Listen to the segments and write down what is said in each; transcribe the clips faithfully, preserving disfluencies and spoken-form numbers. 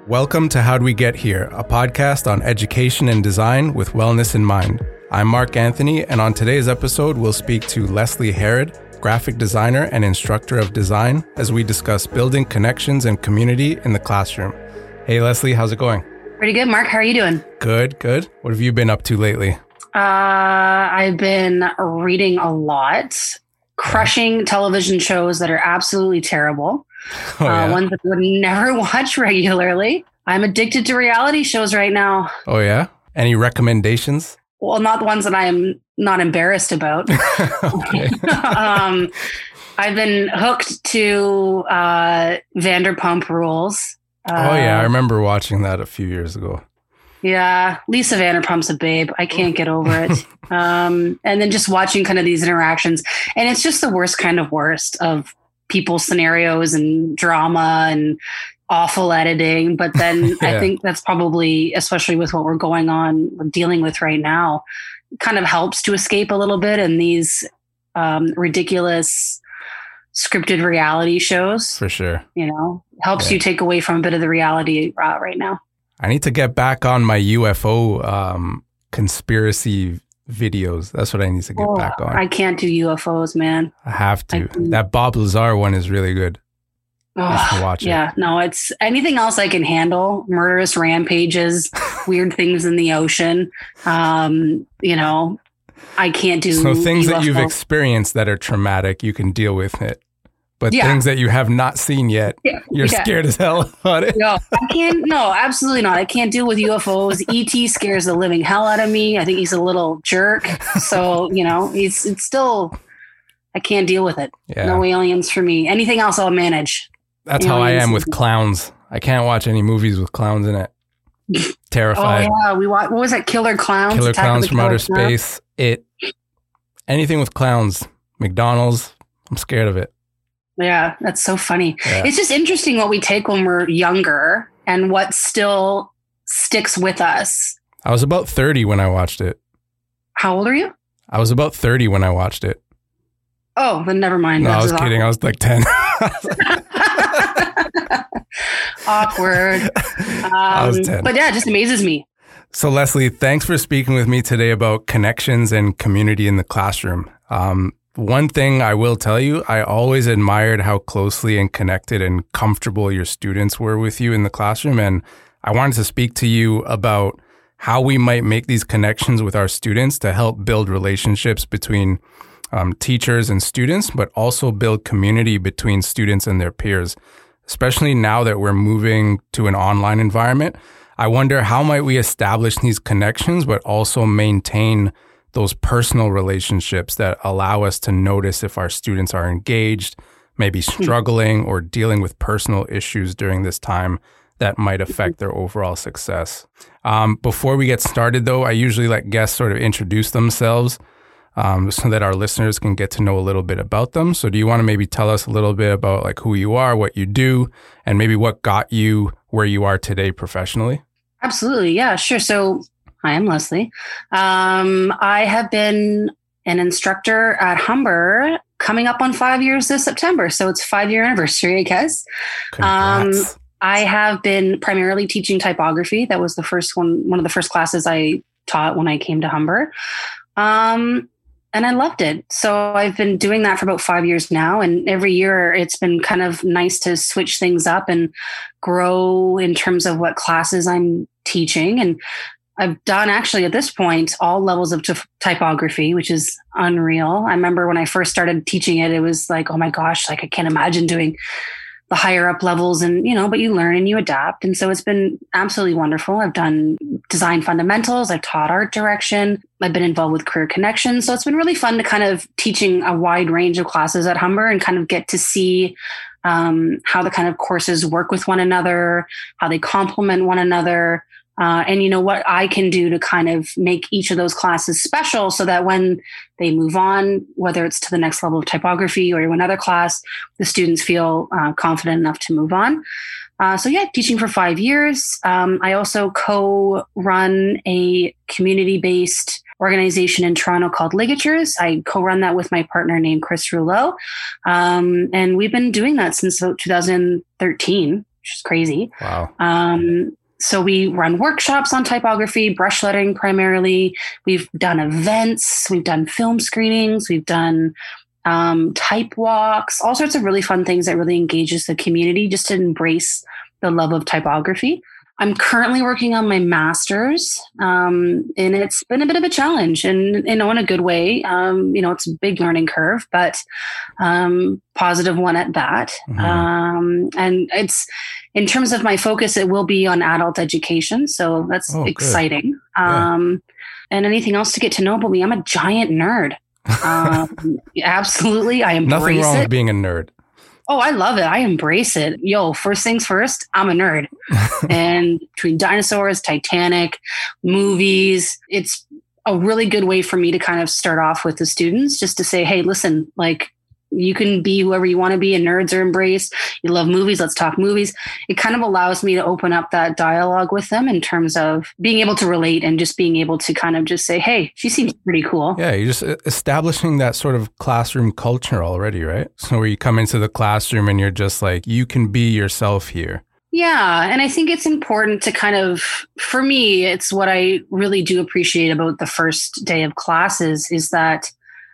Welcome to How'd We Get Here, a podcast on education and design with wellness in mind. I'm Mark Anthony, and on today's episode, we'll speak to Leslie Herod, graphic designer and instructor of design, as we discuss building connections and community in the classroom. Hey, Leslie, how's it going? Pretty good, Mark. How are you doing? Good, good. What have you been up to lately? Uh, I've been reading a lot, crushing television shows that are absolutely terrible. Oh, yeah? uh, ones that I would never watch regularly. I'm addicted to reality shows right now. Oh, yeah? Any recommendations? Well, not the ones that I am not embarrassed about. um, I've been hooked to uh, Vanderpump Rules. Uh, oh, yeah. I remember watching that a few years ago. Yeah. Lisa Vanderpump's a babe. I can't get over it. um, and then just watching kind of these interactions. And it's just the worst kind of worst of people's scenarios and drama and awful editing. But then yeah. I think that's probably, especially with what we're going on, we're dealing with right now, kind of helps to escape a little bit in these um, ridiculous scripted reality shows. For sure. You know, helps yeah. you take away from a bit of the reality uh, right now. I need to get back on my U F O um, conspiracy videos. That's what I need to get oh, back on. I can't do U F Os, man. I have to. I that Bob Lazar one is really good. Oh, watch yeah, it. no, it's anything else I can handle. Murderous rampages, weird things in the ocean. Um, you know, I can't do. So things U F O. That you've experienced that are traumatic, you can deal with it. But yeah. things that you have not seen yet, yeah. you're yeah. scared as hell about it. No, I can't. No, absolutely not. I can't deal with U F Os. E T scares the living hell out of me. I think he's a little jerk. So, you know, he's it's still, I can't deal with it. Yeah. No aliens for me. Anything else I'll manage. That's aliens. How I am with clowns. I can't watch any movies with clowns in it. Terrified. Oh, yeah. We watch, what was that? Killer Clowns? Killer Attack Clowns from Killer Outer Clown? Space. It. Anything with clowns. McDonald's. I'm scared of it. Yeah, that's so funny. Yeah. It's just interesting what we take when we're younger and what still sticks with us. I was about thirty when I watched it. How old are you? I was about thirty when I watched it. Oh, then never mind. No, I was kidding. Awkward. I was like ten. Awkward. Um, I was ten. But yeah, it just amazes me. So Leslie, thanks for speaking with me today about connections and community in the classroom. Um, One thing I will tell you, I always admired how closely and connected and comfortable your students were with you in the classroom. And I wanted to speak to you about how we might make these connections with our students to help build relationships between um, teachers and students, but also build community between students and their peers. Especially now that we're moving to an online environment, I wonder how might we establish these connections, but also maintain those personal relationships that allow us to notice if our students are engaged, maybe struggling or dealing with personal issues during this time that might affect their overall success. Um, before we get started, though, I usually let guests sort of introduce themselves um, so that our listeners can get to know a little bit about them. So do you want to maybe tell us a little bit about like who you are, what you do, and maybe what got you where you are today professionally? Absolutely. Yeah, sure. So Hi, I'm Leslie. Um, I have been an instructor at Humber coming up on five years this September. So it's five-year anniversary, I guess. Um, I have been primarily teaching typography. That was the first one, one of the first classes I taught when I came to Humber. Um, and I loved it. So I've been doing that for about five years now. And every year it's been kind of nice to switch things up and grow in terms of what classes I'm teaching. And I've done actually at this point all levels of t- typography, which is unreal. I remember when I first started teaching it, it was like, oh my gosh, like I can't imagine doing the higher up levels and, you know, but you learn and you adapt. And so it's been absolutely wonderful. I've done design fundamentals. I've taught art direction. I've been involved with career connections. So it's been really fun to kind of teaching a wide range of classes at Humber and kind of get to see um, how the kind of courses work with one another, how they complement one another. Uh, and, you know, what I can do to kind of make each of those classes special so that when they move on, whether it's to the next level of typography or another class, the students feel uh, confident enough to move on. Uh, so, yeah, teaching for five years. Um, I also co-run a community-based organization in Toronto called Ligatures. I co-run that with my partner named Chris Rouleau. Um, and we've been doing that since about two thousand thirteen. which is crazy. Wow. Um, so we run workshops on typography, brush lettering primarily. We've done events, we've done film screenings, we've done um, type walks, all sorts of really fun things that really engages the community just to embrace the love of typography. I'm currently working on my master's, um, and it's been a bit of a challenge, and you know, in a good way. Um, you know, it's a big learning curve, but um, positive one at that. Mm-hmm. Um, and it's in terms of my focus, it will be on adult education, so that's oh, exciting. Yeah. Um, and anything else to get to know about me? I'm a giant nerd. Um, absolutely, I embrace Nothing wrong it. with being a nerd. Oh, I love it. I embrace it. Yo, first things first, I'm a nerd. And between dinosaurs, Titanic, movies, it's a really good way for me to kind of start off with the students just to say, hey, listen, like you can be whoever you want to be and nerds are embraced. You love movies. Let's talk movies. It kind of allows me to open up that dialogue with them in terms of being able to relate and just being able to kind of just say, hey, she seems pretty cool. Yeah, you're just establishing that sort of classroom culture already, right? So where you come into the classroom and you're just like, you can be yourself here. Yeah. And I think it's important to kind of, for me, it's what I really do appreciate about the first day of classes is that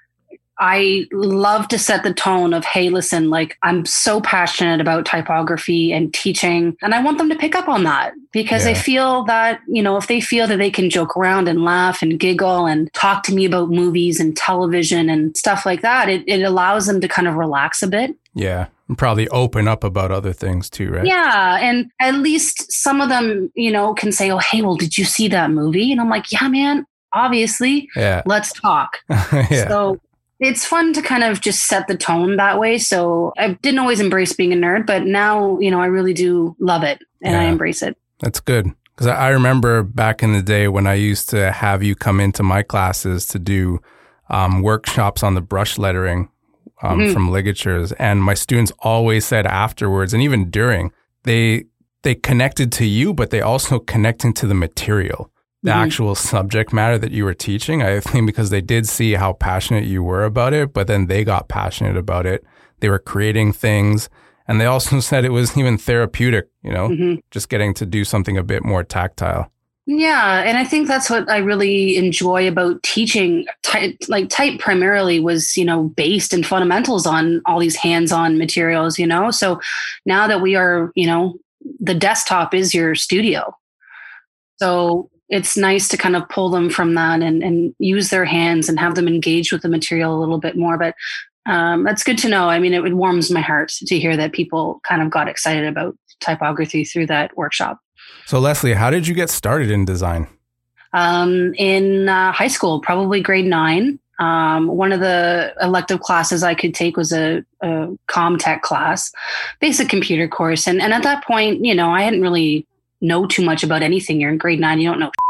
I love to set the tone of, hey, listen, like I'm so passionate about typography and teaching, and I want them to pick up on that because yeah. I feel that, you know, if they feel that they can joke around and laugh and giggle and talk to me about movies and television and stuff like that, it, it allows them to kind of relax a bit. Yeah. And probably open up about other things too, right? Yeah. And at least some of them, you know, can say, oh, hey, well, did you see that movie? And I'm like, yeah, man, obviously. Yeah. Let's talk. yeah. So it's fun to kind of just set the tone that way. So I didn't always embrace being a nerd, but now, you know, I really do love it and yeah, I embrace it. That's good. Because I remember back in the day when I used to have you come into my classes to do um, workshops on the brush lettering um, mm-hmm. from ligatures. And my students always said afterwards, and even during, they they connected to you, but they also connected to the material. The mm-hmm. actual subject matter that you were teaching, I think because they did see how passionate you were about it, but then they got passionate about it. They were creating things. And they also said it was even therapeutic, you know, mm-hmm. just getting to do something a bit more tactile. Yeah. And I think that's what I really enjoy about teaching. Type, like type primarily was, you know, based in fundamentals on all these hands-on materials, you know. So now that we are, you know, the desktop is your studio. So it's nice to kind of pull them from that and, and use their hands and have them engage with the material a little bit more. But um, that's good to know. I mean, it, it warms my heart to hear that people kind of got excited about typography through that workshop. So Leslie, how did you get started in design? Um, in uh, high school, probably grade nine. Um, one of the elective classes I could take was a, a comm tech class, basic computer course. And, and at that point, you know, I hadn't really know too much about anything. You're in grade nine, you don't know.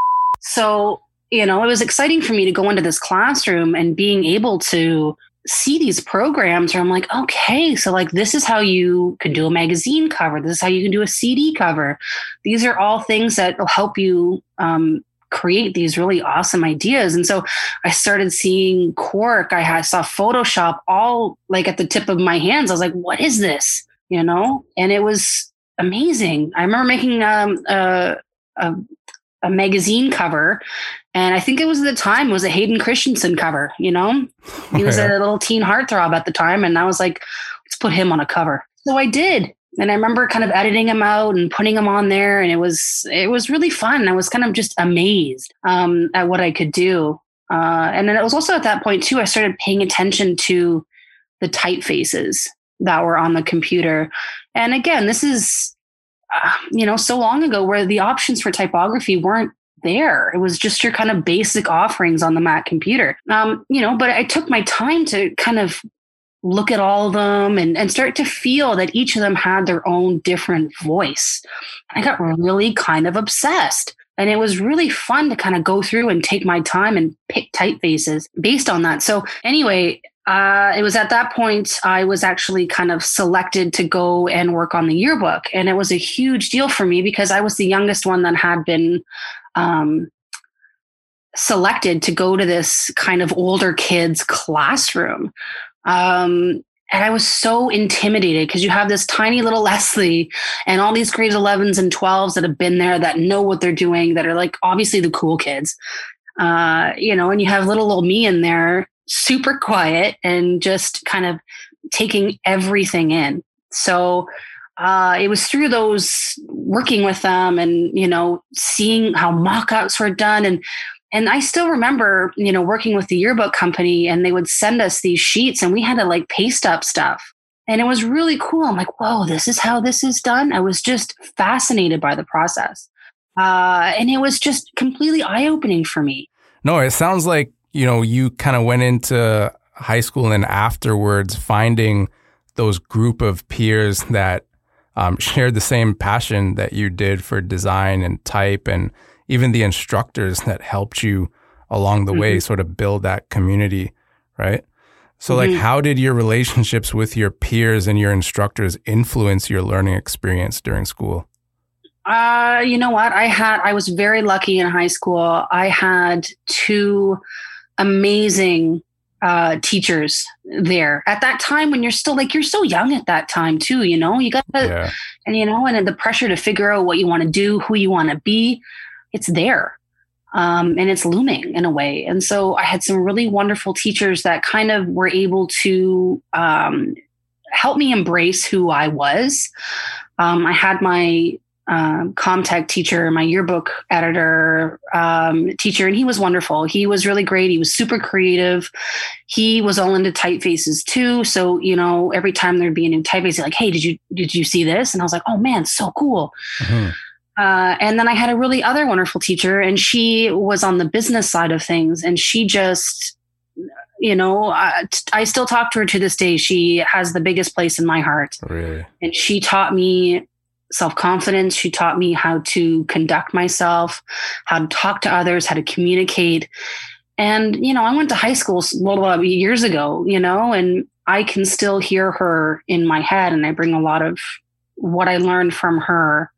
So, you know, it was exciting for me to go into this classroom and being able to see these programs where I'm like, okay, so like this is how you can do a magazine cover. This is how you can do a C D cover. These are all things that will help you um, create these really awesome ideas. And so I started seeing Quark. I had, saw Photoshop all like at the tip of my hands. I was like, what is this? You know, and it was amazing. I remember making um, a, a, a magazine cover, and I think it was at the time it was a Hayden Christensen cover. You know, he was yeah. a little teen heartthrob at the time, and I was like, let's put him on a cover. So I did, and I remember kind of editing him out and putting him on there, and it was it was really fun. I was kind of just amazed um, at what I could do, uh, and then it was also at that point too. I started paying attention to the typefaces that were on the computer. And again, this is, uh, you know, so long ago where the options for typography weren't there. It was just your kind of basic offerings on the Mac computer. Um, you know, but I took my time to kind of look at all of them and, and start to feel that each of them had their own different voice. I got really kind of obsessed. And it was really fun to kind of go through and take my time and pick typefaces based on that. So anyway, Uh, it was at that point I was actually kind of selected to go and work on the yearbook. And it was a huge deal for me because I was the youngest one that had been um, selected to go to this kind of older kids classroom. Um, And I was so intimidated because you have this tiny little Leslie and all these grades elevens and twelves that have been there, that know what they're doing, that are like obviously the cool kids, uh, you know, and you have little old me in there, super quiet and just kind of taking everything in. So uh, it was through those working with them and, you know, seeing how mock-ups were done. And And I still remember, you know, working with the yearbook company, and they would send us these sheets and we had to like paste up stuff. And it was really cool. I'm like, whoa, this is how this is done. I was just fascinated by the process. Uh, and it was just completely eye-opening for me. No, it sounds like, you know, you kind of went into high school and afterwards finding those group of peers that um, shared the same passion that you did for design and type, and even the instructors that helped you along the mm-hmm. way sort of build that community, right? So mm-hmm. like, how did your relationships with your peers and your instructors influence your learning experience during school? Uh, you know what? I had, I was very lucky in high school. I had two amazing uh, teachers there at that time, when you're still like, you're so young at that time too, you know, you got to, yeah. and you know, and the pressure to figure out what you want to do, who you want to be. It's there, um, and it's looming in a way. And so I had some really wonderful teachers that kind of were able to um, help me embrace who I was. Um, I had my um, ComTech teacher, my yearbook editor um, teacher, and he was wonderful. He was really great. He was super creative. He was all into typefaces too. So, you know, every time there'd be a new typeface, he's like, hey, did you, did you see this? And I was like, oh man, so cool. Mm-hmm. Uh, and then I had a really other wonderful teacher, and she was on the business side of things. And she just, you know, I, I still talk to her to this day. She has the biggest place in my heart. Really? And she taught me self-confidence. She taught me how to conduct myself, how to talk to others, how to communicate. And, you know, I went to high school years ago, you know, and I can still hear her in my head. And I bring a lot of what I learned from her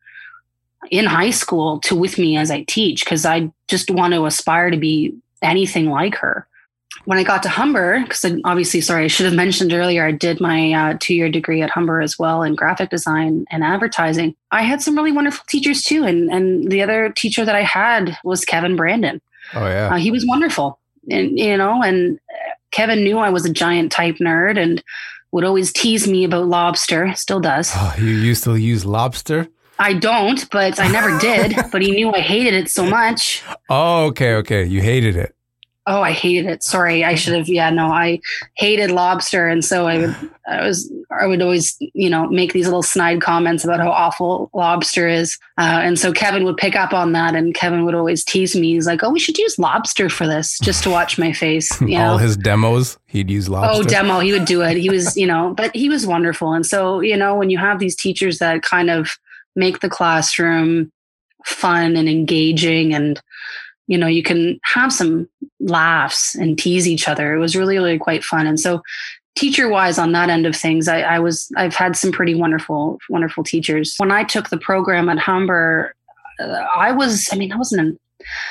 in high school to with me as I teach, because I just want to aspire to be anything like her. When I got to Humber, because obviously, sorry, I should have mentioned earlier, I did my uh, two-year degree at Humber as well in graphic design and advertising. I had some really wonderful teachers too. And, and the other teacher that I had was Kevin Brandon. Oh, yeah. Uh, he was wonderful. And, you know, and Kevin knew I was a giant type nerd and would always tease me about lobster, still does. Oh, you used to use lobster? I don't, but I never did. But he knew I hated it so much. Oh, okay, okay. You hated it. Oh, I hated it. Sorry, I should have. Yeah, no, I hated lobster, and so I would, I was, I would always, you know, make these little snide comments about how awful lobster is, uh, and so Kevin would pick up on that, and Kevin would always tease me. He's like, "Oh, we should use lobster for this, just to watch my face." You know? All his demos, he'd use lobster. Oh, demo, he would do it. He was, you know, but he was wonderful, and so you know, when you have these teachers that kind of make the classroom fun and engaging, and you know, you can have some laughs and tease each other. It was really, really quite fun. And so teacher wise on that end of things, I, I was, I've had some pretty wonderful, wonderful teachers. When I took the program at Humber, uh, I was, I mean, I wasn't, an,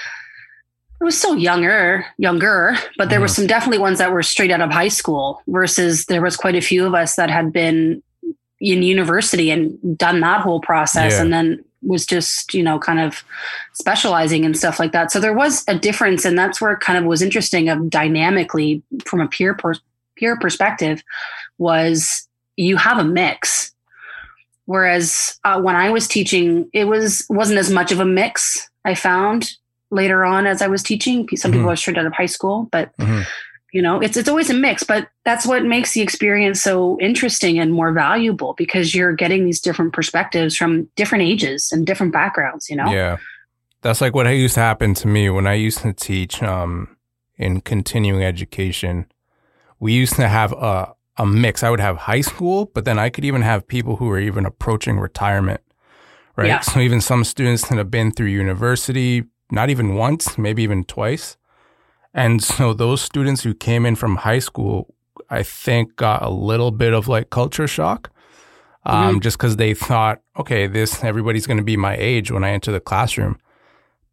I was still younger, younger, but there mm-hmm. were some definitely ones that were straight out of high school versus there was quite a few of us that had been in university and done that whole process. Yeah. And then was just, you know, kind of specializing and stuff like that. So there was a difference. And that's where it kind of was interesting of dynamically from a peer per, peer perspective was you have a mix. Whereas uh, when I was teaching, it was, wasn't as much of a mix. I found later on as I was teaching, some mm-hmm. people are straight out of high school, but mm-hmm. you know, it's, it's always a mix, but that's what makes the experience so interesting and more valuable because you're getting these different perspectives from different ages and different backgrounds, you know? Yeah. That's like what used to happen to me when I used to teach um, in continuing education. We used to have a, a mix. I would have high school, but then I could even have people who were even approaching retirement, right? Yeah. So even some students that have been through university, not even once, maybe even twice. And so those students who came in from high school, I think got a little bit of like culture shock, um, mm-hmm. just because they thought, okay, this everybody's going to be my age when I enter the classroom.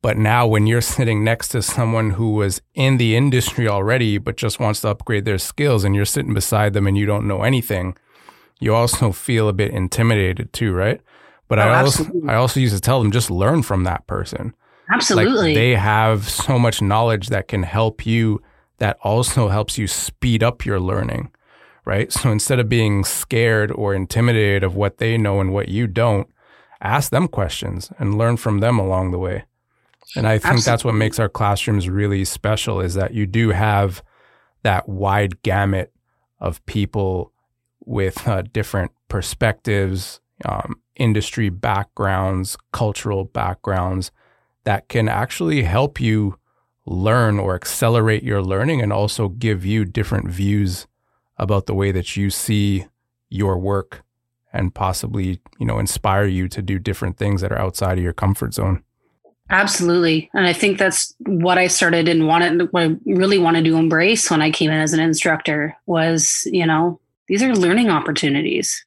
But now when you're sitting next to someone who was in the industry already, but just wants to upgrade their skills, and you're sitting beside them and you don't know anything, you also feel a bit intimidated too, right? But oh, I also absolutely. I also used to tell them, just learn from that person. Absolutely. Like, they have so much knowledge that can help you, that also helps you speed up your learning, right? So instead of being scared or intimidated of what they know and what you don't, ask them questions and learn from them along the way. And I think Absolutely. That's what makes our classrooms really special, is that you do have that wide gamut of people with uh, different perspectives, um, industry backgrounds, cultural backgrounds, that can actually help you learn or accelerate your learning, and also give you different views about the way that you see your work, and possibly, you know, inspire you to do different things that are outside of your comfort zone. Absolutely. And I think that's what I started and wanted, what I really wanted to embrace when I came in as an instructor was, you know, these are learning opportunities,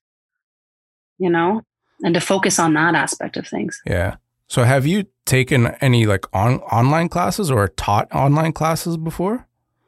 you know, and to focus on that aspect of things. Yeah. So have you taken any like on, online classes or taught online classes before?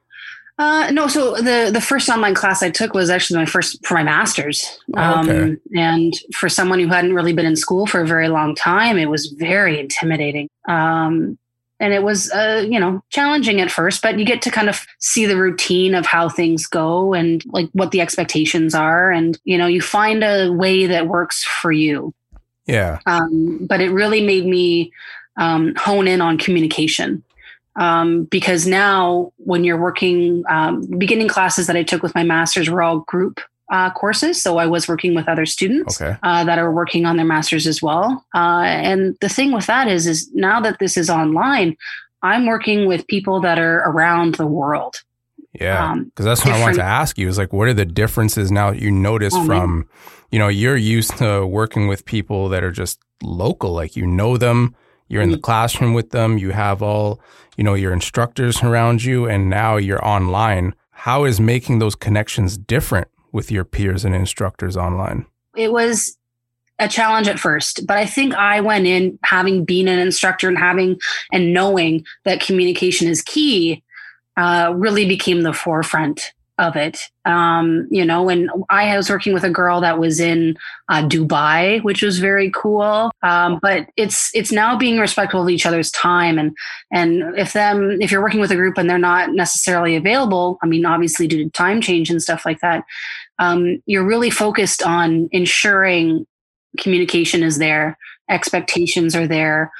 Uh, no. So the, the first online class I took was actually my first for my master's. Oh, okay. Um, and for someone who hadn't really been in school for a very long time, it was very intimidating. Um, and it was, uh, you know, challenging at first, but you get to kind of see the routine of how things go and like what the expectations are. And, you know, you find a way that works for you. Yeah. Um, but it really made me um, hone in on communication. Um, because now when you're working, um, beginning classes that I took with my master's were all group uh, courses. So I was working with other students okay. uh, that are working on their master's as well. Uh, and the thing with that is, is now that this is online, I'm working with people that are around the world. Yeah. Because um, that's what I wanted to ask you is like, what are the differences now that you notice oh, from, man. you know, you're used to working with people that are just local, like, you know them. You're in the classroom with them. You have all, you know, your instructors around you, and now you're online. How is making those connections different with your peers and instructors online? It was a challenge at first, but I think I went in having been an instructor and having and knowing that communication is key, uh, really became the forefront of it. Um, you know, and I was working with a girl that was in uh, Dubai, which was very cool. Um, but it's it's now being respectful of each other's time, and and if them if you're working with a group and they're not necessarily available, I mean, obviously due to time change and stuff like that, um, you're really focused on ensuring communication is there, expectations are there,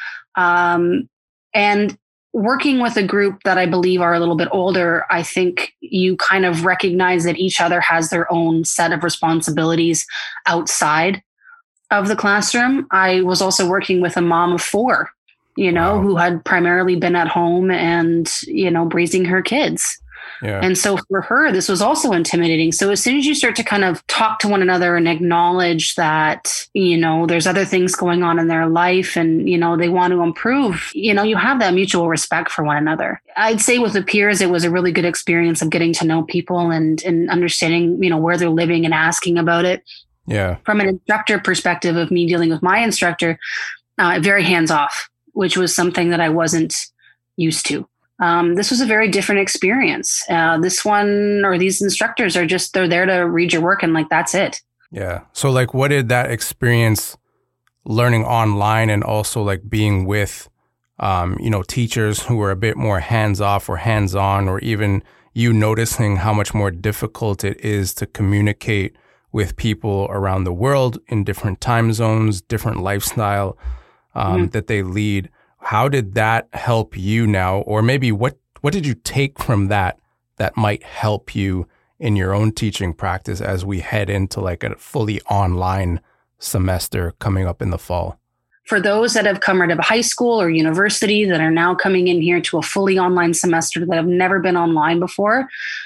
um, and working with a group that I believe are a little bit older, I think you kind of recognize that each other has their own set of responsibilities outside of the classroom. I was also working with a mom of four, you know, wow. who had primarily been at home and, you know, raising her kids. Yeah. And so for her, this was also intimidating. So as soon as you start to kind of talk to one another and acknowledge that, you know, there's other things going on in their life and, you know, they want to improve, you know, you have that mutual respect for one another. I'd say with the peers, it was a really good experience of getting to know people and, and understanding, you know, where they're living and asking about it. Yeah. From an instructor perspective of me dealing with my instructor, uh, very hands off, which was something that I wasn't used to. Um, this was a very different experience. Uh, this one or these instructors are just, they're there to read your work and like, that's it. Yeah. So like, what did that experience learning online and also like being with, um, you know, teachers who were a bit more hands off or hands on, or even you noticing how much more difficult it is to communicate with people around the world in different time zones, different lifestyle um, mm-hmm. that they lead. How did that help you now? Or maybe what, what did you take from that that might help you in your own teaching practice as we head into like a fully online semester coming up in the fall? For those that have come out of high school or university that are now coming in here to a fully online semester that have never been online before,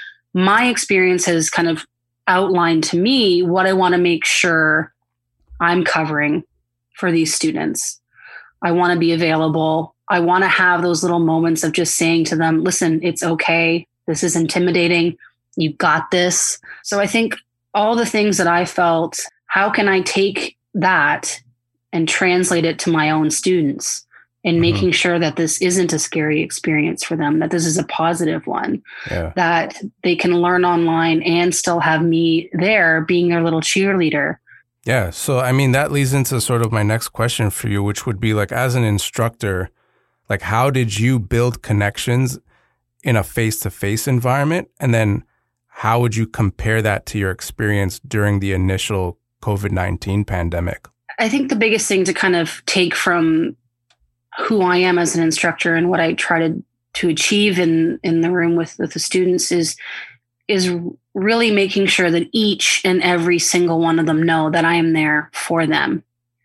my experience has kind of outlined to me what I want to make sure I'm covering for these students. I want to be available. I want to have those little moments of just saying to them, listen, it's okay. This is intimidating. You got this. So I think all the things that I felt, how can I take that and translate it to my own students and Mhm. making sure that this isn't a scary experience for them, that this is a positive one, Yeah. that they can learn online and still have me there being their little cheerleader. Yeah. So, I mean, that leads into sort of my next question for you, which would be like, as an instructor, like, how did you build connections in a face-to-face environment? And then how would you compare that to your experience during the initial COVID nineteen pandemic? I think the biggest thing to kind of take from who I am as an instructor and what I try to, to achieve in, in the room with, with the students is, is really making sure that each and every single one of them know that I am there for them.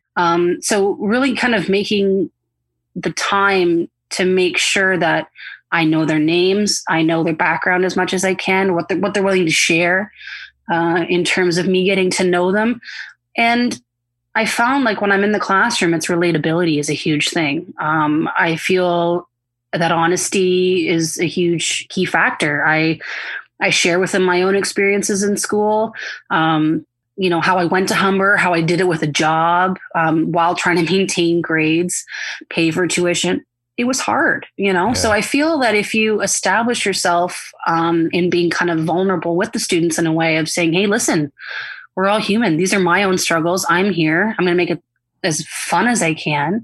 Um, so really kind of making the time to make sure that I know their names, I know their background as much as I can, what they're, what they're willing to share uh, in terms of me getting to know them. And I found like when I'm in the classroom, it's relatability is a huge thing. Um, I feel that honesty is a huge key factor. I I share with them my own experiences in school, um, you know, how I went to Humber, how I did it with a job um, while trying to maintain grades, pay for tuition. It was hard, you know? Yeah. So I feel that if you establish yourself um, in being kind of vulnerable with the students in a way of saying, hey, listen, we're all human. These are my own struggles. I'm here. I'm going to make it as fun as I can.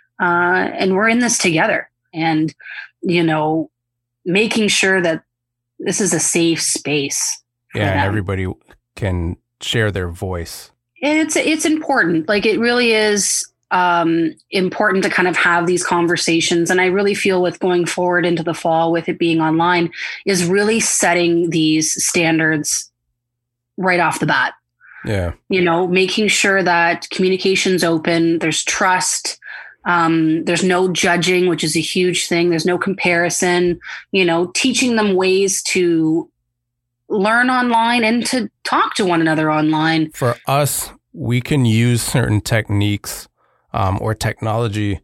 Uh, and we're in this together. And, you know, making sure that this is a safe space. Yeah, and everybody can share their voice. It's it's important. Like it really is um, important to kind of have these conversations. And I really feel with going forward into the fall with it being online is really setting these standards right off the bat. Yeah. You know, making sure that communication's open, there's trust. Um, there's no judging, which is a huge thing. There's no comparison, you know, teaching them ways to learn online and to talk to one another online. For us, we can use certain techniques um, or technology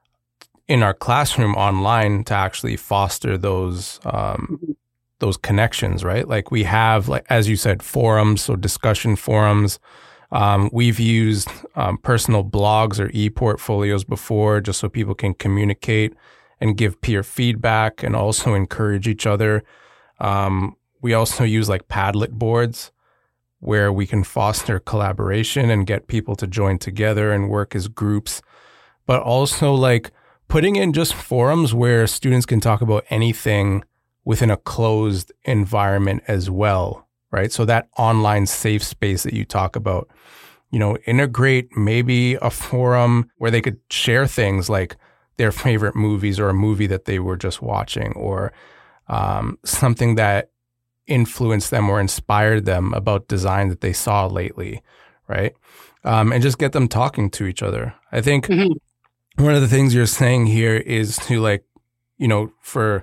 in our classroom online to actually foster those um, those connections, right? Like we have, like as you said, forums, so discussion forums. Um, we've used um, personal blogs or e-portfolios before just so people can communicate and give peer feedback and also encourage each other. Um, we also use like Padlet boards where we can foster collaboration and get people to join together and work as groups, but also like putting in just forums where students can talk about anything within a closed environment as well. Right. So that online safe space that you talk about, you know, integrate maybe a forum where they could share things like their favorite movies or a movie that they were just watching or um, something that influenced them or inspired them about design that they saw lately. Right. Um, and just get them talking to each other. I think mm-hmm. one of the things you're saying here is to like, you know, for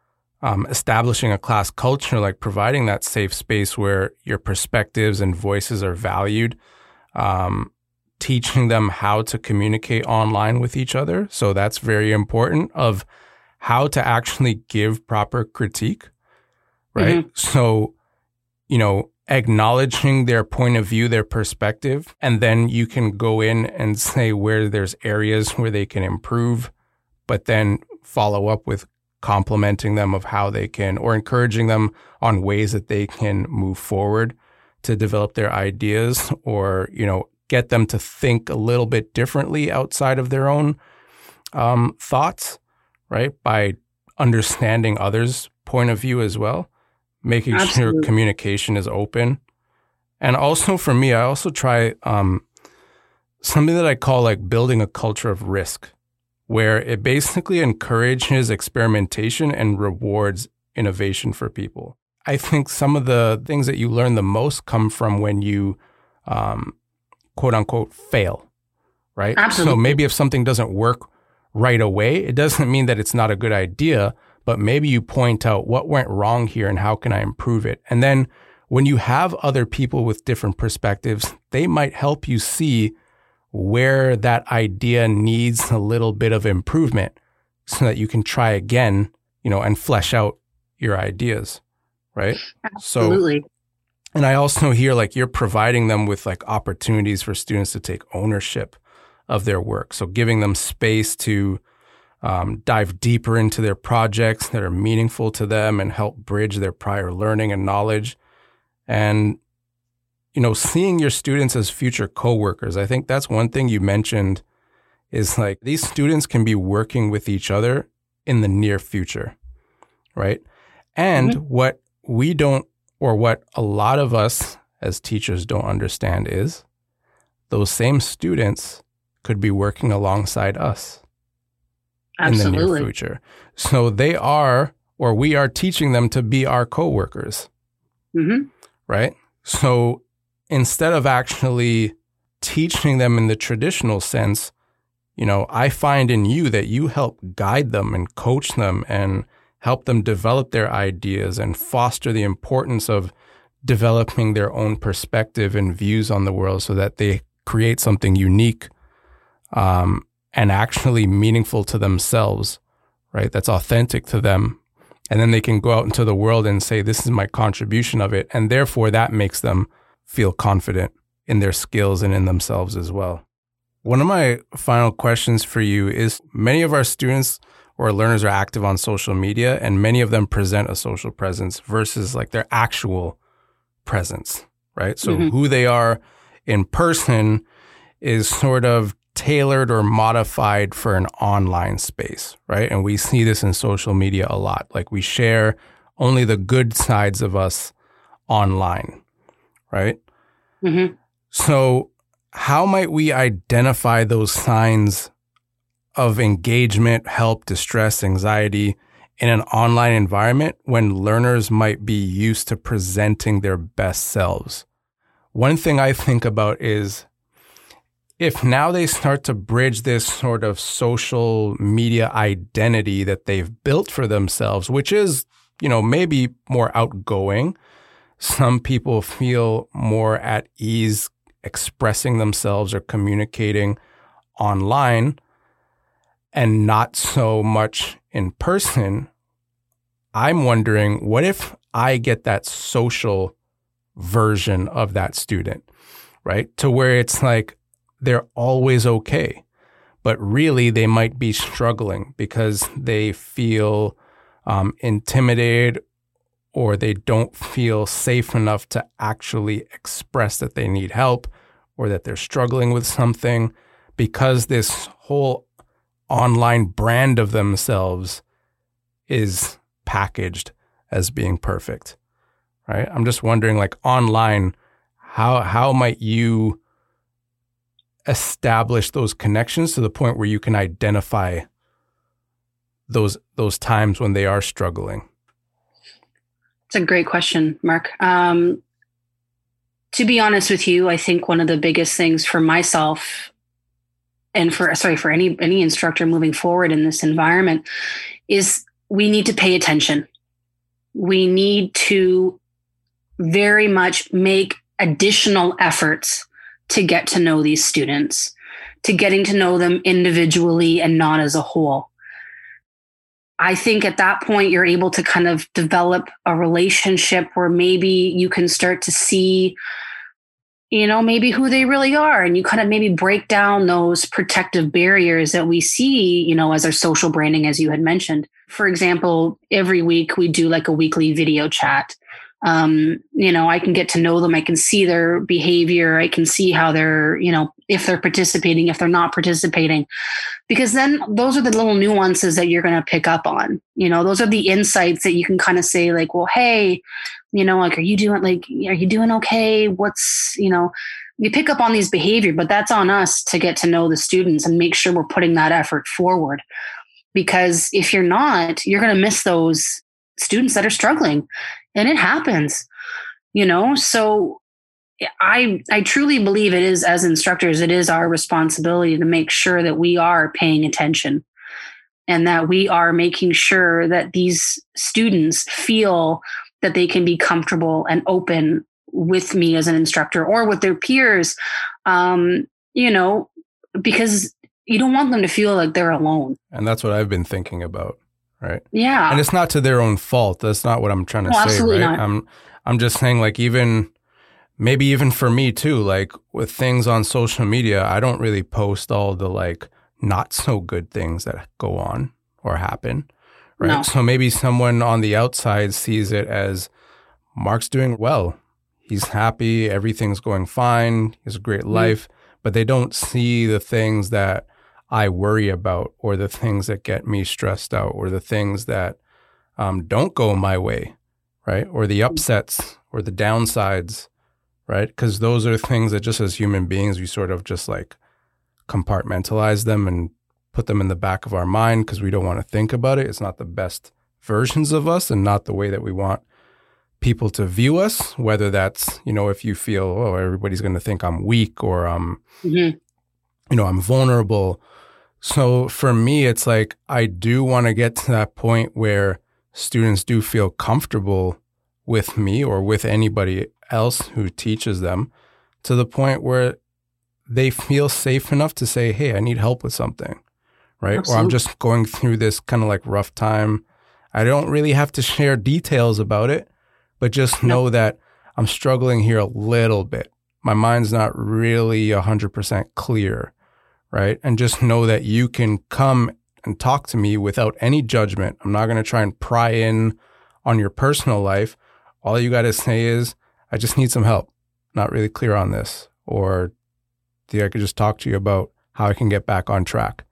Um, establishing a class culture, like providing that safe space where your perspectives and voices are valued, um, teaching them how to communicate online with each other. So that's very important of how to actually give proper critique, right? Mm-hmm. So, you know, acknowledging their point of view, their perspective, and then you can go in and say where there's areas where they can improve, but then follow up with complimenting them of how they can, or encouraging them on ways that they can move forward to develop their ideas, or, you know, get them to think a little bit differently outside of their own um, thoughts, right? By understanding others' point of view as well, making Absolutely. Sure communication is open. And also for me, I also try um, something that I call like building a culture of risk, where it basically encourages experimentation and rewards innovation for people. I think some of the things that you learn the most come from when you, um, quote unquote, fail, right? Absolutely. So maybe if something doesn't work right away, it doesn't mean that it's not a good idea, but maybe you point out what went wrong here and how can I improve it? And then when you have other people with different perspectives, they might help you see where that idea needs a little bit of improvement so that you can try again, you know, and flesh out your ideas, right? Absolutely. So, and I also hear like you're providing them with like opportunities for students to take ownership of their work. So giving them space to um, dive deeper into their projects that are meaningful to them and help bridge their prior learning and knowledge. And, you know, seeing your students as future coworkers, I think that's one thing you mentioned is like these students can be working with each other in the near future, right? And mm-hmm. what we don't, or what a lot of us as teachers don't understand is those same students could be working alongside us Absolutely. in the near future. So they are, or we are teaching them to be our coworkers, mm-hmm. right? So instead of actually teaching them in the traditional sense, you know, I find in you that you help guide them and coach them and help them develop their ideas and foster the importance of developing their own perspective and views on the world so that they create something unique um, and actually meaningful to themselves, right? That's authentic to them. And then they can go out into the world and say, this is my contribution of it. And therefore, that makes them feel confident in their skills and in themselves as well. One of my final questions for you is many of our students or learners are active on social media, and many of them present a social presence versus like their actual presence, right? So mm-hmm. who they are in person is sort of tailored or modified for an online space, right? And we see this in social media a lot. Like we share only the good sides of us online, right? Mm-hmm. So how might we identify those signs of engagement, help, distress, anxiety in an online environment when learners might be used to presenting their best selves? One thing I think about is if now they start to bridge this sort of social media identity that they've built for themselves, which is, you know, maybe more outgoing. Some people feel more at ease expressing themselves or communicating online and not so much in person. I'm wondering, what if I get that social version of that student, right? To where it's like they're always okay, but really they might be struggling because they feel um, intimidated or they don't feel safe enough to actually express that they need help or that they're struggling with something because this whole online brand of themselves is packaged as being perfect, right? I'm just wondering, like online, how how might you establish those connections to the point where you can identify those those times when they are struggling? It's a great question, Mark. Um, to be honest with you, I think one of the biggest things for myself and for, sorry, for any, any instructor moving forward in this environment is we need to pay attention. We need to very much make additional efforts to get to know these students, to getting to know them individually and not as a whole. I think at that point, you're able to kind of develop a relationship where maybe you can start to see, you know, maybe who they really are. And you kind of maybe break down those protective barriers that we see, you know, as our social branding, as you had mentioned. For example, every week we do like a weekly video chat. Um, you know, I can get to know them. I can see their behavior. I can see how they're, you know, if they're participating, if they're not participating, because then those are the little nuances that you're going to pick up on. You know, those are the insights that you can kind of say like, well, hey, you know, like, are you doing like, are you doing okay? What's, you know, you pick up on these behavior, but that's on us to get to know the students and make sure we're putting that effort forward. Because if you're not, you're going to miss those students that are struggling. And it happens, you know, so I I truly believe it is, as instructors, it is our responsibility to make sure that we are paying attention and that we are making sure that these students feel that they can be comfortable and open with me as an instructor or with their peers, um, you know, because you don't want them to feel like they're alone. And that's what I've been thinking about. Right. Yeah. And it's not to their own fault. That's not what I'm trying to well, say. Absolutely right. Not. I'm I'm just saying, like, even maybe even for me too, like with things on social media, I don't really post all the like not so good things that go on or happen, right? No. So maybe someone on the outside sees it as Mark's doing well. He's happy. Everything's going fine. He has a great Mm-hmm. life, but they don't see the things that I worry about, or the things that get me stressed out, or the things that um, don't go my way, right? Or the upsets or the downsides, right? Because those are things that just as human beings, we sort of just like compartmentalize them and put them in the back of our mind because we don't want to think about it. It's not the best versions of us and not the way that we want people to view us, whether that's, you know, if you feel, oh, everybody's going to think I'm weak or I'm, Mm-hmm. you know, I'm vulnerable. So for me, it's like, I do want to get to that point where students do feel comfortable with me or with anybody else who teaches them, to the point where they feel safe enough to say, hey, I need help with something, right? Absolutely. Or I'm just going through this kind of like rough time. I don't really have to share details about it, but just know that I'm struggling here a little bit. My mind's not really one hundred percent clear, right? And just know that you can come and talk to me without any judgment. I'm not going to try and pry in on your personal life. All you got to say is, I just need some help. Not really clear on this. Or I could just talk to you about how I can get back on track.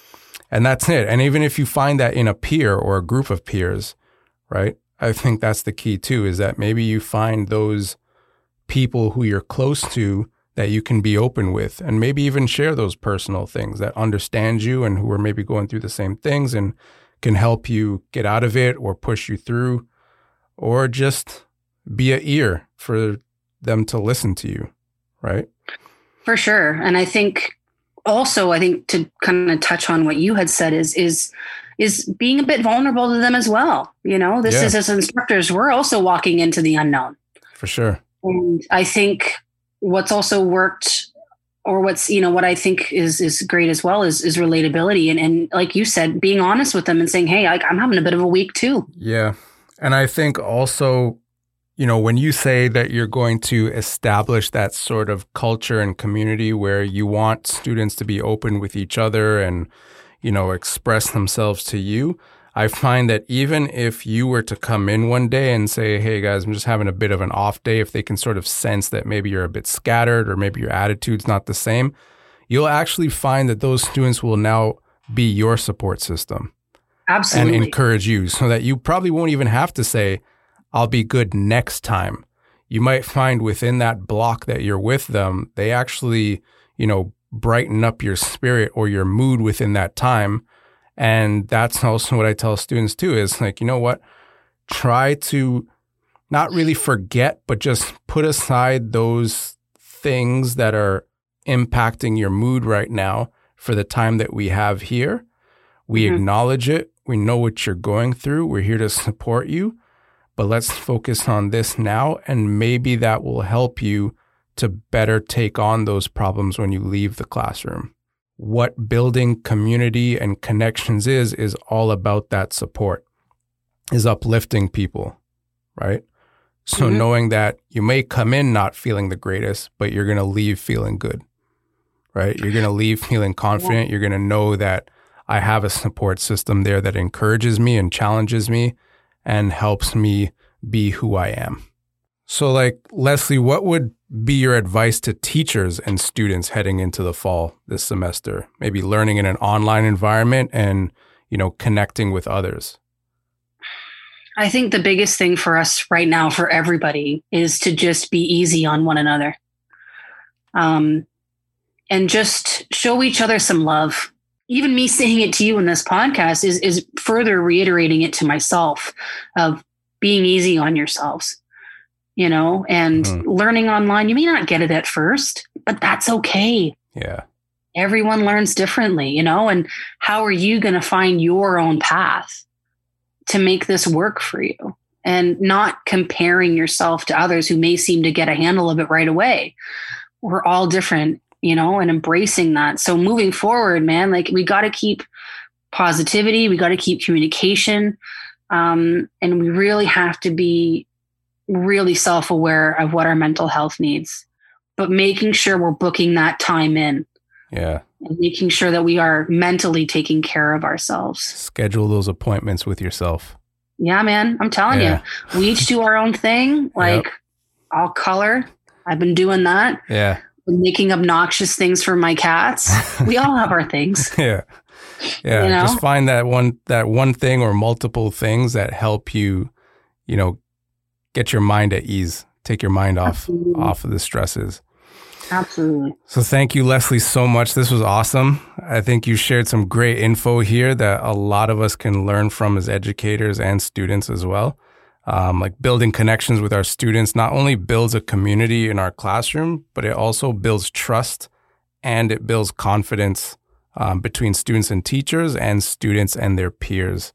And that's it. And even if you find that in a peer or a group of peers, right? I think that's the key too, is that maybe you find those people who you're close to that you can be open with, and maybe even share those personal things, that understand you and who are maybe going through the same things and can help you get out of it or push you through, or just be an ear for them to listen to you, right? For sure. And I think also, I think to kind of touch on what you had said is, is, is being a bit vulnerable to them as well. You know, this Yeah. is, as instructors, we're also walking into the unknown. For sure. And I think what's also worked, or what's, you know, what I think is, is great as well is, is relatability. And, and like you said, being honest with them and saying, hey, I, I'm having a bit of a week too. Yeah. And I think also, you know, when you say that you're going to establish that sort of culture and community where you want students to be open with each other and, you know, express themselves to you, I find that even if you were to come in one day and say, hey guys, I'm just having a bit of an off day, if they can sort of sense that maybe you're a bit scattered or maybe your attitude's not the same, you'll actually find that those students will now be your support system. Absolutely. And encourage you, so that you probably won't even have to say, I'll be good next time. You might find within that block that you're with them, they actually, you know, brighten up your spirit or your mood within that time. And that's also what I tell students too, is like, you know what, try to not really forget, but just put aside those things that are impacting your mood right now for the time that we have here. We Mm-hmm. acknowledge it. We know what you're going through. We're here to support you, but let's focus on this now. And maybe that will help you to better take on those problems when you leave the classroom. What building community and connections is, is all about that support, is uplifting people, right? So Mm-hmm. knowing that you may come in not feeling the greatest, but you're going to leave feeling good, right? You're going to leave feeling confident. You're going to know that I have a support system there that encourages me and challenges me and helps me be who I am. So like, Leslie, what would be your advice to teachers and students heading into the fall this semester? Maybe learning in an online environment and, you know, connecting with others. I think the biggest thing for us right now, for everybody, is to just be easy on one another. Um, and just show each other some love. Even me saying it to you in this podcast is, is further reiterating it to myself of being easy on yourselves, you know, and Mm-hmm. learning online. You may not get it at first, but that's okay. Yeah. Everyone learns differently, you know, and how are you going to find your own path to make this work for you, and not comparing yourself to others who may seem to get a handle of it right away. We're all different, you know, and embracing that. So moving forward, man, like we got to keep positivity. We got to keep communication. Um, and we really have to be really self-aware of what our mental health needs, but making sure we're booking that time in Yeah. And making sure that we are mentally taking care of ourselves. Schedule those appointments with yourself. Yeah, man. I'm telling yeah. you, we each do our own thing. Like yep. I'll color. I've been doing that. Yeah. Making obnoxious things for my cats. We all have our things. Yeah. Yeah. You know? Just find that one, that one thing or multiple things that help you, you know, get your mind at ease, take your mind off, Absolutely. off of the stresses. Absolutely. So thank you, Leslie, so much. This was awesome. I think you shared some great info here that a lot of us can learn from as educators and students as well. Um, like building connections with our students not only builds a community in our classroom, but it also builds trust and it builds confidence um, between students and teachers and students and their peers.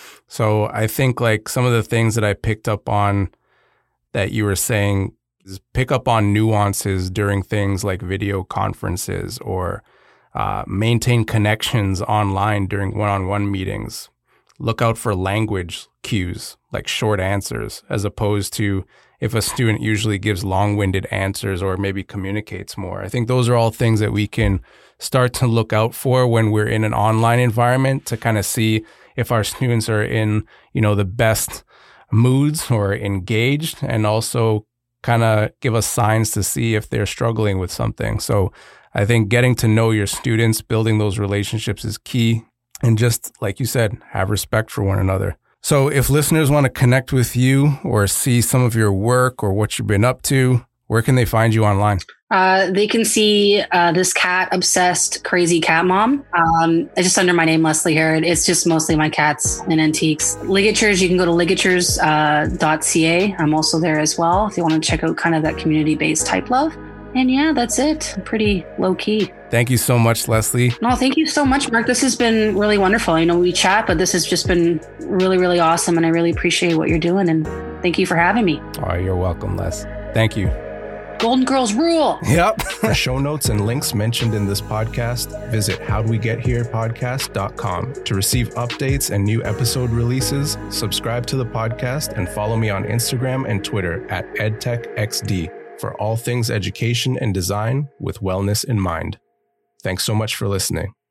So I think like some of the things that I picked up on that you were saying is pick up on nuances during things like video conferences or uh, maintain connections online during one-on-one meetings. Look out for language cues, like short answers, as opposed to if a student usually gives long-winded answers or maybe communicates more. I think those are all things that we can start to look out for when we're in an online environment to kind of see if our students are in, you know, the best moods or engaged, and also kind of give us signs to see if they're struggling with something. So I think getting to know your students, building those relationships is key. And just like you said, have respect for one another. So if listeners want to connect with you or see some of your work or what you've been up to, where can they find you online? Uh, they can see uh, this cat obsessed crazy cat mom. Um, it's just under my name, Leslie Harrod. It's just mostly my cats and antiques. Ligatures, you can go to ligatures dot c a. I'm also there as well if you want to check out kind of that community-based type love. And yeah, that's it. Pretty low key. Thank you so much, Leslie. No, thank you so much, Mark. This has been really wonderful. I know we chat, but this has just been really, really awesome. And I really appreciate what you're doing. And thank you for having me. Oh, you're welcome, Les. Thank you. Golden Girls rule. Yep. For show notes and links mentioned in this podcast, visit how do we get here podcast dot com. To receive updates and new episode releases, subscribe to the podcast and follow me on Instagram and Twitter at edtechxd for all things education and design with wellness in mind. Thanks so much for listening.